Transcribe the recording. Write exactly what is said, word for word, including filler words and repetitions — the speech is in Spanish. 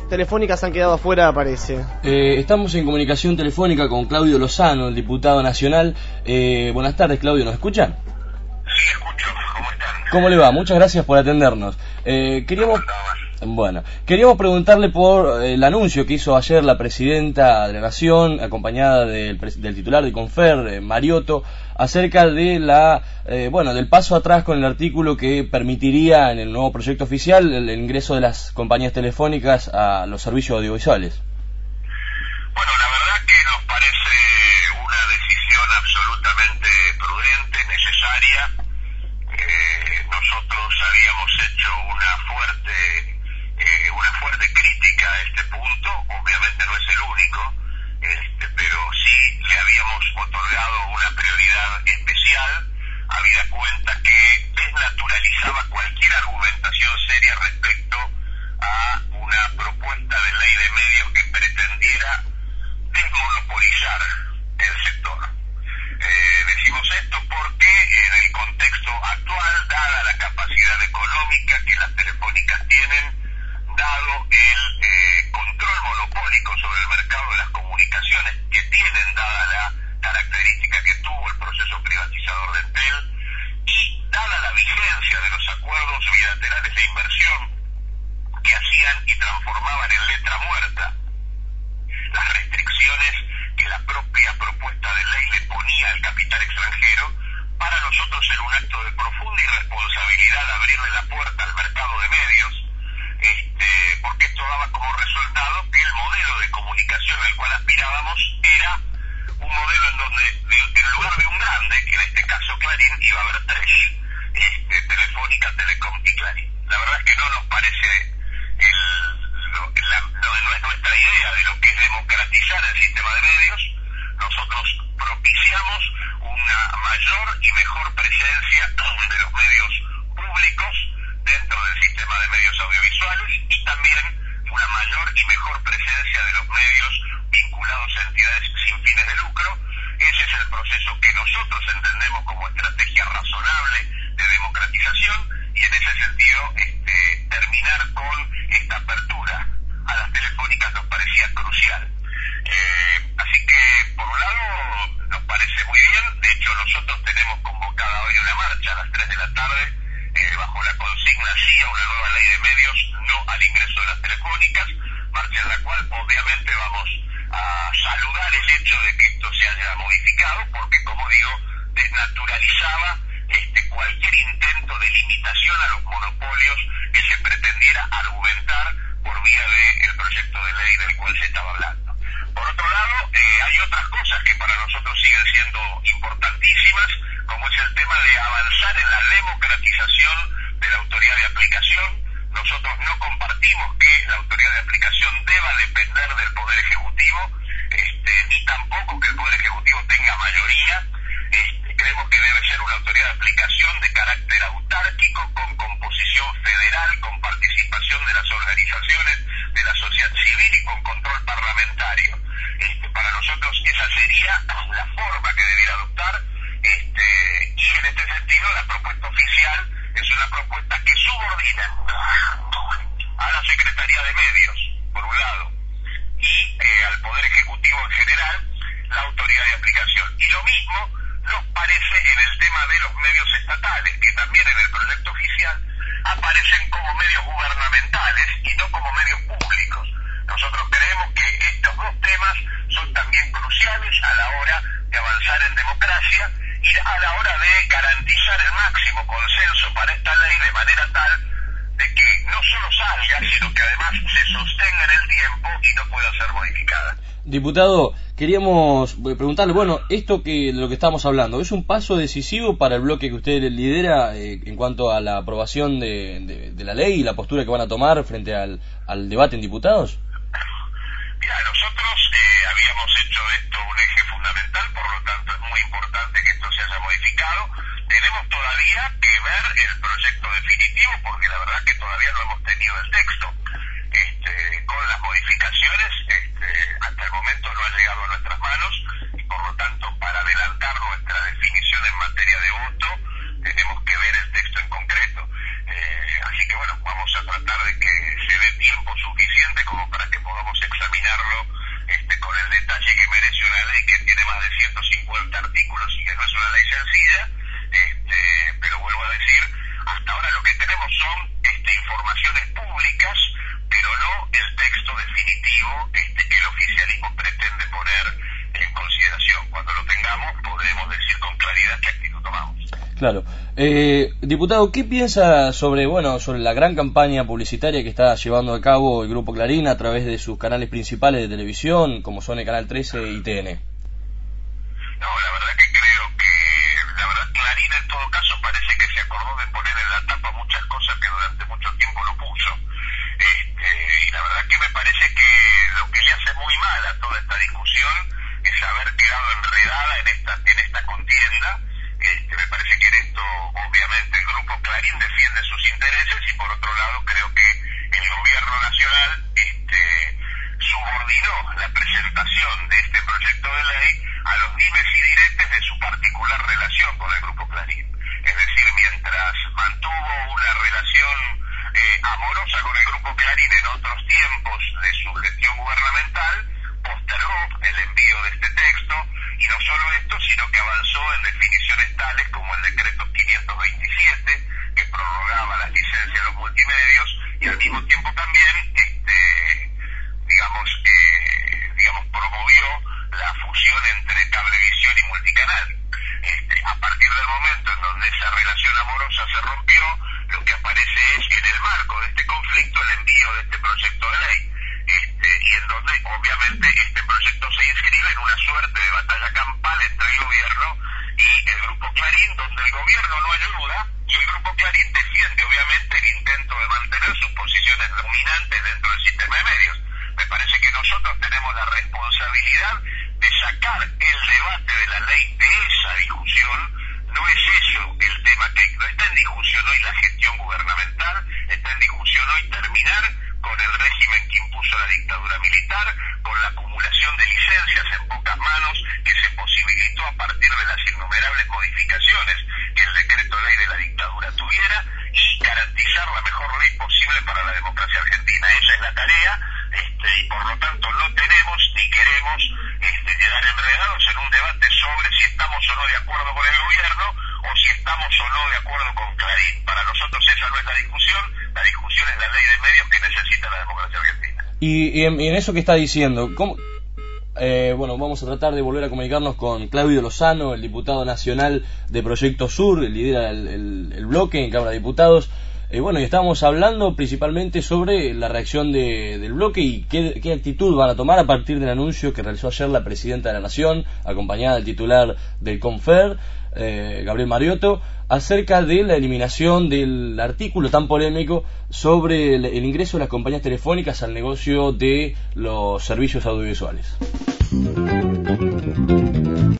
telefónicas han quedado afuera, parece. Eh, estamos en comunicación telefónica con Claudio Lozano, el diputado nacional. Eh, buenas tardes, Claudio, ¿nos escuchan? Sí, escucho. ¿Cómo están? ¿Cómo le va? Muchas gracias por atendernos. Eh, queríamos... Bueno, queríamos preguntarle por el anuncio que hizo ayer la presidenta de la Nación, acompañada del, del titular de Confer, eh, Mariotto, acerca de la, eh, bueno, del paso atrás con el artículo que permitiría en el nuevo proyecto oficial el, el ingreso de las compañías telefónicas a los servicios audiovisuales. Bueno, la verdad que nos parece una decisión absolutamente prudente, necesaria. Eh, nosotros habíamos hecho una fuerte Eh, una fuerte crítica a este punto, obviamente no es el único, este, pero sí le habíamos otorgado una prioridad especial, habida cuenta que desnaturalizaba cualquier argumentación seria respecto a una propuesta de ley de medios que pretendiera desmonopolizar el sector. Eh, decimos esto porque en el contexto actual, dada la capacidad económica que las telefónicas tienen, dado el eh, control monopólico sobre el mercado de las comunicaciones que tienen, dada la característica que tuvo el proceso privatizador de Entel, y dada la vigencia de los acuerdos bilaterales de inversión que hacían y transformaban en letra muerta las restricciones que la propia propuesta de ley le ponía al capital extranjero, para nosotros era un acto de profunda irresponsabilidad abrirle la puerta al mercado de medios, Este, porque esto daba como resultado que el modelo de comunicación al cual aspirábamos era un modelo en donde, de, en lugar de un grande, que en este caso Clarín, iba a haber tres, este, Telefónica, Telecom y Clarín. La verdad es que no nos parece, el, lo, la, no, no es nuestra idea de lo que es democratizar el sistema de medios. Nosotros propiciamos una mayor y mejor presencia de los medios públicos dentro del sistema de medios audiovisuales y también una mayor y mejor presencia de los medios vinculados a entidades sin fines de lucro. Ese es el proceso que nosotros entendemos como estrategia razonable de democratización, y en ese sentido este, terminar con esta apertura a las telefónicas nos parecía crucial. Eh, así que, por un lado, nos parece muy bien. De hecho, nosotros tenemos convocada hoy una marcha a las tres de la tarde, Eh, bajo la consigna sí a una nueva ley de medios, no al ingreso de las telefónicas, marcha en la cual obviamente vamos a saludar el hecho de que esto se haya modificado, porque, como digo, desnaturalizaba este, cualquier intento de limitación a los monopolios que se pretendiera argumentar por vía del proyecto de ley del cual se estaba hablando. Por otro lado, eh, hay otras cosas que para nosotros siguen siendo importantísimas, como es el tema de avanzar en la democratización de la autoridad de aplicación. Nosotros no compartimos que la autoridad de aplicación deba depender del Poder Ejecutivo, este, ni tampoco que el Poder Ejecutivo tenga mayoría. Este, creemos que debe ser una autoridad de aplicación de carácter autárquico, con composición federal, con participación de las organizaciones de la sociedad civil y con control parlamentario. Este, para nosotros esa sería la forma que debiera adoptar. Este, y en este sentido la propuesta oficial es una propuesta que subordina a la Secretaría de Medios, por un lado, y eh, al Poder Ejecutivo en general, la autoridad de aplicación. Y lo mismo nos parece en el tema de los medios estatales, que también en el proyecto oficial aparecen como medios gubernamentales y no como medios públicos. Nosotros creemos que estos dos temas son también cruciales a la hora de avanzar en democracia y a la hora de garantizar el máximo consenso para esta ley, de manera tal de que no solo salga, sino que además se sostenga en el tiempo y no pueda ser modificada. Diputado, queríamos preguntarle, bueno, esto que de lo que estamos hablando, ¿es un paso decisivo para el bloque que usted lidera eh, en cuanto a la aprobación de, de, de la ley y la postura que van a tomar frente al, al debate en diputados? Mira, nosotros eh, habíamos hecho de esto un eje fundamental, por lo tanto es muy importante que esto se haya modificado. Tenemos todavía que ver el proyecto definitivo, porque la verdad que todavía no hemos tenido el texto. Este, con las modificaciones, este, hasta el momento no ha llegado a nuestras manos, y por lo tanto, para adelantar nuestra definición en materia de voto, tenemos que ver el texto en concreto. Eh, así que bueno, vamos a tratar de que se dé tiempo suficiente como para texto definitivo este, que el oficialismo pretende poner en consideración. Cuando lo tengamos podremos decir con claridad qué actitud tomamos. Claro. Eh, diputado, ¿qué piensa sobre, bueno, sobre la gran campaña publicitaria que está llevando a cabo el Grupo Clarín a través de sus canales principales de televisión, como son el Canal trece y T N? No, la verdad que creo que, la verdad, Clarín en todo caso parece que se acordó de poner en la tapa muchas cosas que durante mucho tiempo lo puso. Este, y la verdad que me parece que lo que le hace muy mal a toda esta discusión es haber quedado enredada en esta, en esta contienda. Este, me parece que en esto, obviamente, el Grupo Clarín defiende sus intereses y por otro lado creo que el gobierno nacional este, subordinó la presentación de este proyecto de ley a los dimes y diretes de su particular relación con el Grupo Clarín. Es decir, mientras mantuvo una relación eh, amorosa con el Grupo Clarín en otros tiempos de su gestión gubernamental, postergó el envío de este texto, y no solo esto, sino que avanzó en definiciones tales como el decreto quinientos veintisiete, que prorrogaba las licencias a los multimedios, y al mismo tiempo también, este, digamos, eh, digamos, promovió la fusión entre cablevisión y multicanal. Este, a partir del momento en donde esa relación amorosa se rompió, lo que aparece es, en el marco de este conflicto, el envío de este proyecto de ley. Este, y en donde obviamente este proyecto se inscribe en una suerte de batalla campal entre el gobierno y el Grupo Clarín, donde el gobierno no ayuda y el Grupo Clarín defiende obviamente el intento de mantener sus posiciones dominantes dentro del sistema de medios. Me parece que nosotros tenemos la responsabilidad de sacar el debate de la ley de esa discusión. No es eso el tema, que no está en discusión hoy la gestión gubernamental, está en discusión hoy terminar con el régimen que impuso la dictadura militar, con la acumulación de licencias en pocas manos que se posibilitó a partir de las innumerables modificaciones que el decreto de ley de la dictadura tuviera, y garantizar la mejor ley posible para la democracia argentina. Esa es la tarea, este, y por lo tanto no tenemos ni queremos este, quedar enredados en un debate sobre si estamos o no de acuerdo con el gobierno o si estamos o no de acuerdo con Clarín. Para nosotros esa no es la discusión, la discusión es la ley de medios que necesita la democracia argentina. Y, y, en, y en eso que está diciendo, ¿cómo? Eh, bueno, vamos a tratar de volver a comunicarnos con Claudio Lozano, el diputado nacional de Proyecto Sur, lidera el, el, el bloque en Cámara de Diputados. Eh, bueno, y estamos hablando principalmente sobre la reacción de, del bloque y qué, qué actitud van a tomar a partir del anuncio que realizó ayer la Presidenta de la Nación, acompañada del titular del CONFER, eh, Gabriel Mariotto, acerca de la eliminación del artículo tan polémico sobre el, el ingreso de las compañías telefónicas al negocio de los servicios audiovisuales.